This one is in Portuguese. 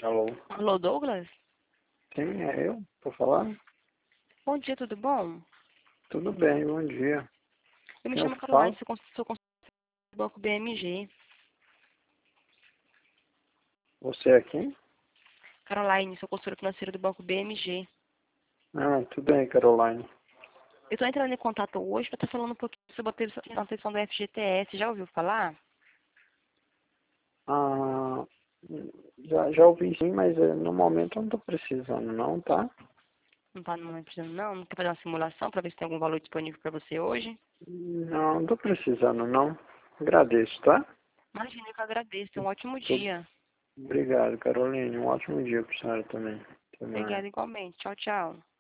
Alô? Alô, Douglas? Sim, é eu? Tô falando? Bom dia, tudo bom? Tudo bem, bom dia. Eu me Quem eu chamo Caroline, falo? sou consultora do Banco BMG. Você é quem? Caroline, sou consultora financeira do Banco BMG. Ah, tudo bem, Caroline. Eu estou entrando em contato hoje para estar falando um pouquinho sobre a atenção do FGTS. Já ouviu falar? Ah, já ouvi sim, mas no momento eu não tô precisando não, tá? Não está no momento precisando, não? Não quer fazer uma simulação para ver se tem algum valor disponível para você hoje? Não tô precisando não. Agradeço, tá? Imagina, eu que agradeço. Tenha um ótimo Tô- dia. Obrigado, Caroline. Um ótimo dia pra senhora também. Até mais. Obrigada igualmente. Tchau, tchau.